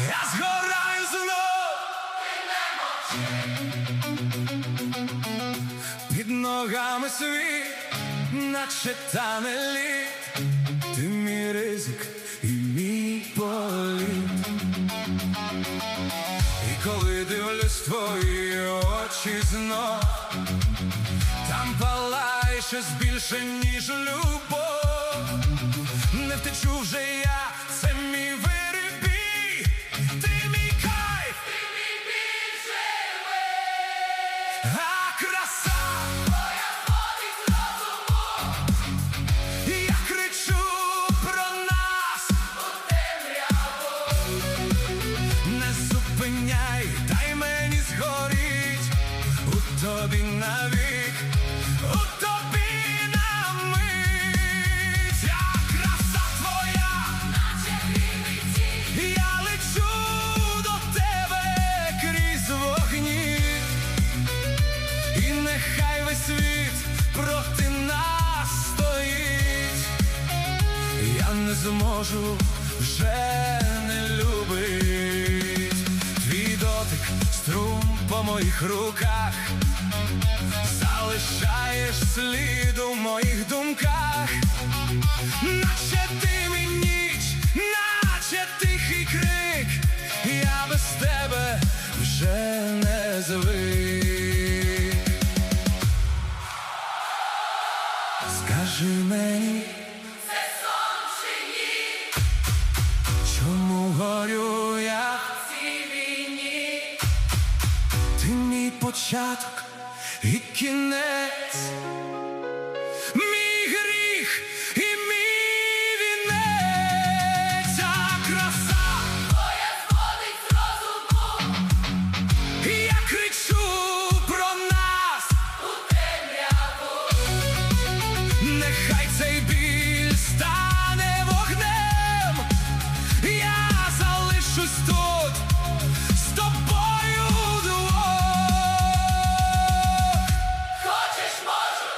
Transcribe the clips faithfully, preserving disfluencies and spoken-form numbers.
я згораю знов. Під ногами світ, наче тане лід. Ти мій ризик і мій політ. І коли дивлюсь твої очі знов, там палає щось більше, ніж любов. Не втечу вже я, це мій вирібій. Ти мій кайф, ти мій біль живий. А краса твоя зводить з розуму. Я кричу про нас у темряву. Не зупиняй, дай мені згоріть у тобі навік, у тобі на мить. Я краса твоя, наче грім і тінь. Я лечу до тебе крізь вогні. І нехай весь світ проти нас стоїть. Я не зможу вже не любить. Твій дотик, струм по моїх руках, залишаєш слід у моїх думках. Наче ти мій ніч, наче тихий крик. Я без тебе вже не звик. Скажи мені, Це сон чи ні? чому горю я? В цій війні Ти мій початок і кінець, мій гріх і мій вінець. А краса твоя зводить з розуму. я кричу про нас У темряву нехай цей біль стане вогнем. Я залишусь тут з тобою вдвох. хочеш, можу.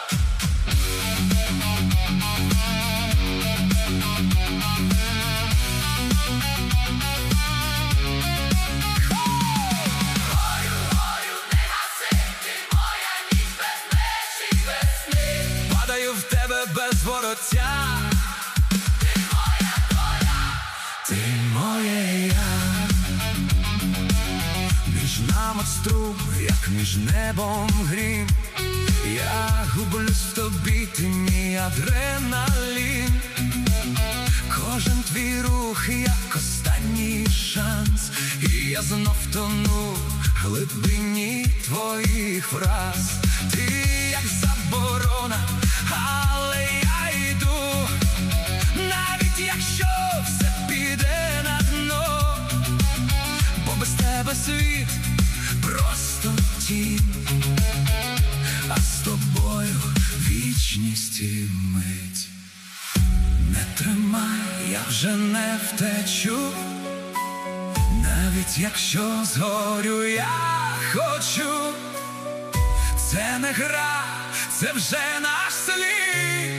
Горю, горю, не гаси. Ти моя ніч без меж і без сни. Падаю в тебе без вороття. Ти моя, твоя. Ти моє я. Між нами струм, як між небом грім. Я гублюсь в тобі, ти мій адреналін. Кожен твій рух, як останній шанс. І я знов тону в глибині твоїх фраз. Ти як заборона, але я йду. Навіть якщо все піде на дно, бо без тебе світ просто тінь, а з тобою вічність і мить. Не тримай, я вже не втечу. Навіть якщо згорю, я хочу. Це не гра, це вже наш слід.